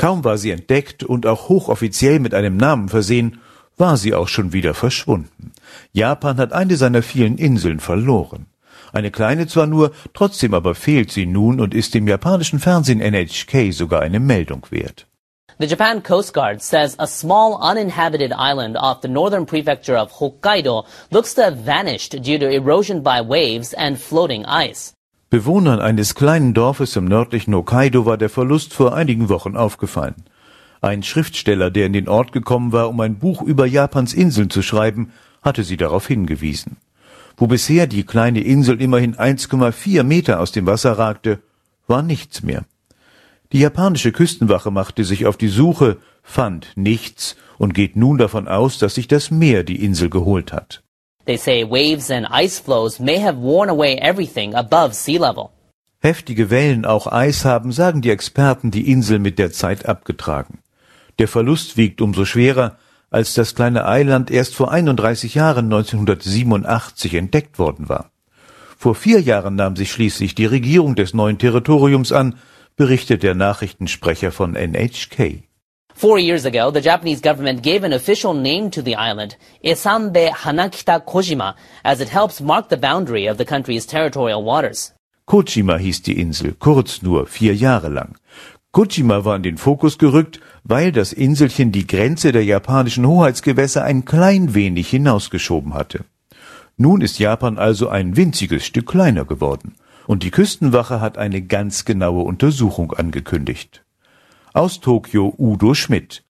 Kaum war sie entdeckt und auch hochoffiziell mit einem Namen versehen, war sie auch schon wieder verschwunden. Japan hat eine seiner vielen Inseln verloren. Eine kleine zwar nur, trotzdem aber fehlt sie nun und ist dem japanischen Fernsehen NHK sogar eine Meldung wert. The Japan Coast Guard says a small uninhabited island off the northern prefecture of Hokkaido looks to have vanished due to erosion by waves and floating ice. Bewohnern eines kleinen Dorfes im nördlichen Hokkaido war der Verlust vor einigen Wochen aufgefallen. Ein Schriftsteller, der in den Ort gekommen war, um ein Buch über Japans Inseln zu schreiben, hatte sie darauf hingewiesen. Wo bisher die kleine Insel immerhin 1,4 Meter aus dem Wasser ragte, war nichts mehr. Die japanische Küstenwache machte sich auf die Suche, fand nichts und geht nun davon aus, dass sich das Meer die Insel geholt hat. They say waves and ice flows may have worn away everything above sea level. Heftige Wellen, auch Eis haben, sagen die Experten, die Insel mit der Zeit abgetragen. Der Verlust wiegt umso schwerer, als das kleine Eiland erst vor 31 Jahren 1987 entdeckt worden war. Vor 4 Jahren nahm sich schließlich die Regierung des neuen Territoriums an, berichtet der Nachrichtensprecher von NHK. 4 years ago, the Japanese government gave an official name to the island, Esanbe Hanakita Kojima, as it helps mark the boundary of the country's territorial waters. Kojima hieß die Insel, kurz nur 4 Jahre lang. Kojima war in den Fokus gerückt, weil das Inselchen die Grenze der japanischen Hoheitsgewässer ein klein wenig hinausgeschoben hatte. Nun ist Japan also ein winziges Stück kleiner geworden. Und die Küstenwache hat eine ganz genaue Untersuchung angekündigt. Aus Tokio Udo Schmidt.